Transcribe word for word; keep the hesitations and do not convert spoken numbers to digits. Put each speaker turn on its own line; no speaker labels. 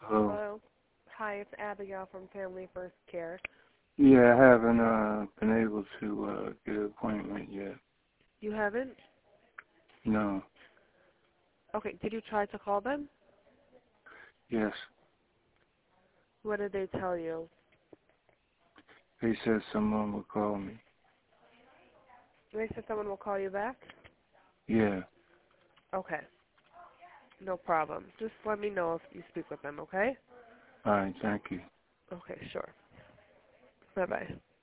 Hello.
Hello. Hi, it's Abigail from Family First Care.
Yeah, I haven't uh, been able to uh, get an appointment yet.
You haven't?
No.
Okay, did you try to call them?
Yes.
What did they tell you?
They said someone would call me.
They said someone will call you back?
Yeah.
Okay. No problem. Just let me know if you speak with them, okay?
All right. Thank you.
Okay, sure. Bye-bye.